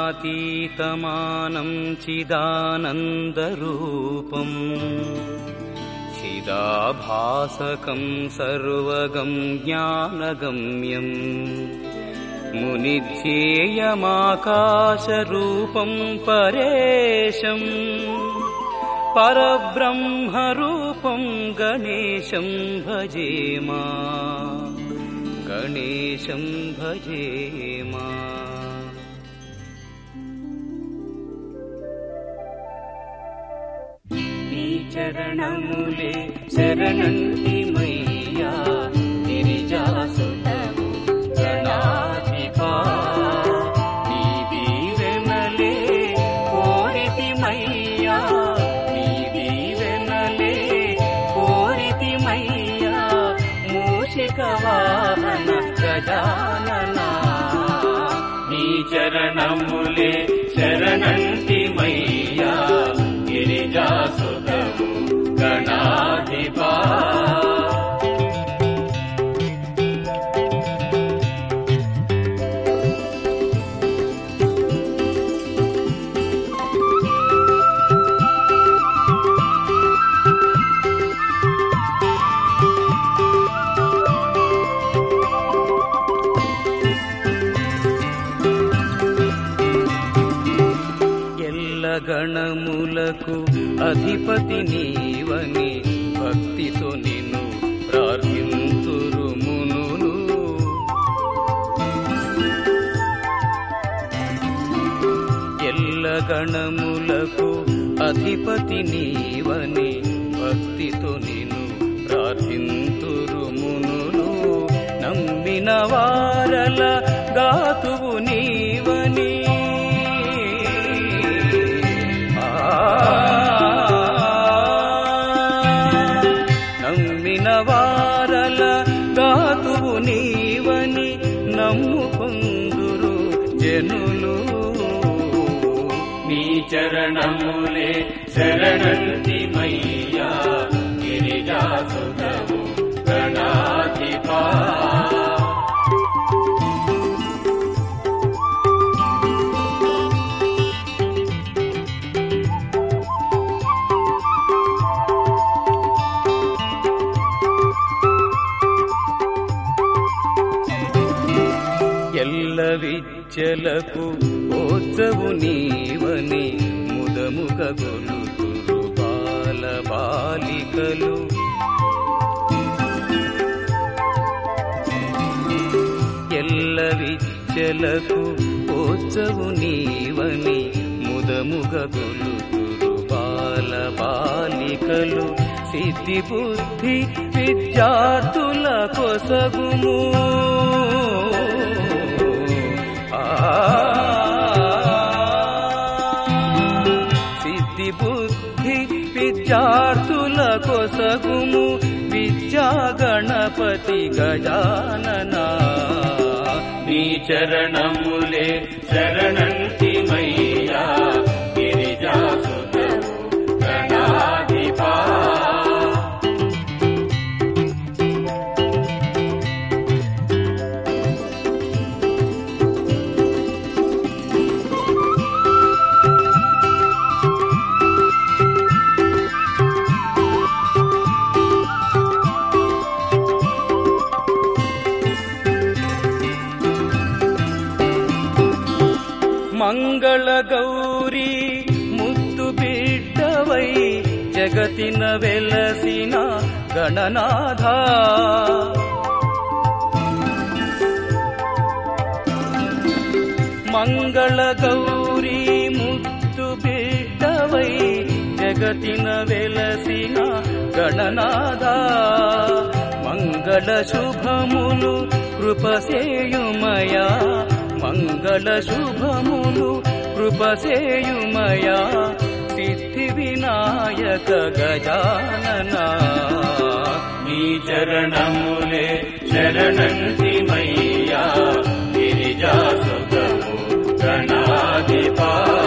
వర్ణనాతీతమానం చిదానందరూపం చిదాభాసకం సర్వగం జ్ఞానగమ్యం మునిధ్యేయమాకాశరూపం పరేశం పరబ్రహ్మరూపం గణేశం భజేమా గణేశం భజేమా. నీ చరణములే శరణంటిమయ్యా గిరిజాసుతము గణాధిపా. నీ దీవెనలే కోరితిమయ్యా నీ దీవెనలే కోరితిమయ్యా మూషిక వాహన గజాననా. నీ చరణములే శరణంటిమయ్యా గిరిజాసుతము గణాధిపా. గణములకు అధిపతి నీవని భక్తితో నిన్ను ప్రార్థింతురు మునులు. ఎల్ల గణములకు అధిపతి నీవని భక్తితో నిన్ను ప్రార్థింతురు మునులు. నమ్మిన వారల గాతువు నీవని నమ్మిన వారల గాతువు నీవని నమ్ముకొందురు జనులు. నీ చరణములే శరణంటిమయ్యా గిరిజాసుతము గణాధిపా. ఎల్ల విద్యలకు ఓత్సవు నీవని ముదముగ గొలుతురు బాల బాలికలు. ఎల్ల విద్యలకు ఓత్సవు నీవని ముదముగ గొలుతురు బాల బాలికలు. సిద్ధి బుద్ధి విద్యార్థుల కొసగుము సిద్ధి బుద్ధి విద్యార్థుల కొసగుము విద్యా గణపతి గజాననా. నీ చరణములే శరణంటిమయ్యా గిరిజాసుతము గణాధిపా. మంగళ గౌరీ ముద్దు బిడ్డవై జగతిన వెలసిన గణనాథ. మంగళ గౌరీ ముద్దు బిడ్డవై జగతిన వెలసిన గణనాథ. మంగళ శుభములు కృపసేయుమయా మంగళ శుభములు కృపసేయుమయా సిద్ధి వినాయక గజాననా. నీ చరణములే శరణంటిమయ్యా గిరిజాసుతము గణాధిపా.